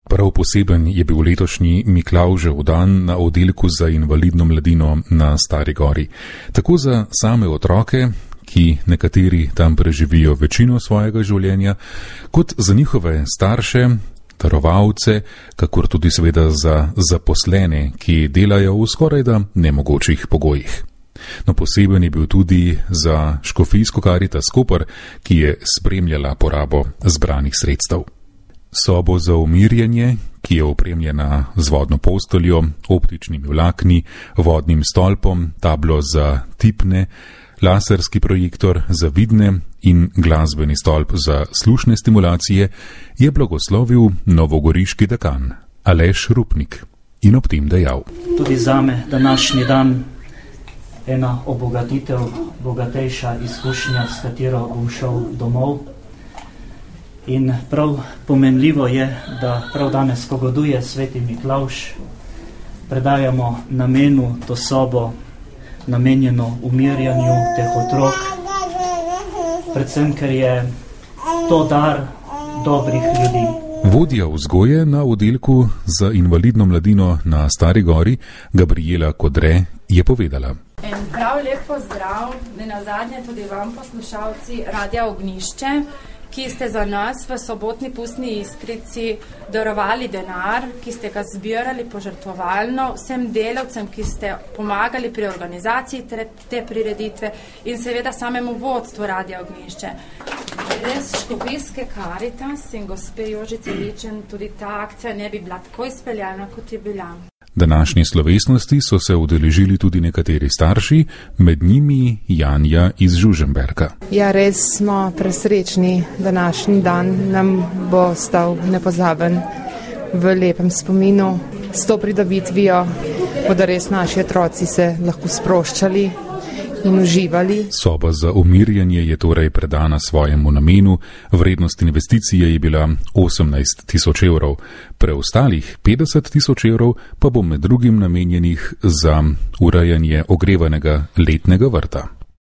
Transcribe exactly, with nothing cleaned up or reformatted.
Prav poseben je bil letošnji Miklavžev dan na oddelku za invalidno mladino na Stari Gori. Tako za same otroke, ki nekateri tam preživijo večino svojega življenja, kot za njihove starše, darovalce, kakor tudi seveda za zaposlene, ki delajo v skorajda nemogočih pogojih. No, poseben je bil tudi za škofijsko Karitas Koper, ki je spremljala porabo zbranih sredstev. Sobo za umirjanje, ki je opremljena z vodno posteljo, optičnimi vlakni, vodnim stolpom, tablo za tipne, laserski projektor za vidne in glasbeni stolp za slušne stimulacije, je blagoslovil novogoriški dekan Aleš Rupnik in ob tem dejal: Tudi zame današnji dan ena obogatitev, bogatejša izkušnja, s katero bom šel domov. In prav pomenljivo je, da prav danes, ko goduje sveti Miklavž, predajamo namenu to sobo, namenjeno umirjanju teh otrok, predvsem, ker je to dar dobrih ljudi. Vodja vzgoje na oddelku za invalidno mladino na Stari Gori, Gabriela Kodre, je povedala: En prav lep pozdrav, nenazadnje tudi vam, poslušalci Radia Ognjišče, ki ste za nas v sobotni pustni Iskrici darovali denar, ki ste ga zbirali požrtvovalno, vsem delavcem, ki ste pomagali pri organizaciji te, te prireditve in seveda samemu vodstvu Radia Ognjišče. Brez škofijske Karitas in gospe Jožice Ličen tudi ta akcija ne bi bila tako izpeljana, kot je bila. Današnje slovesnosti so se udeležili tudi nekateri starši, med njimi Janja iz Žužemberka. Ja, res smo presrečni. Današnji dan nam bo stal nepozaben v lepem spominu. S to pridobitvijo bodo res naši otroci se lahko sproščali in uživali. Soba za umirjanje je torej predana svojemu namenu, vrednost investicije je bila osemnajst tisoč evrov, preostalih petdeset tisoč evrov pa bo med drugim namenjenih za urejanje ogrevanega letnega vrta.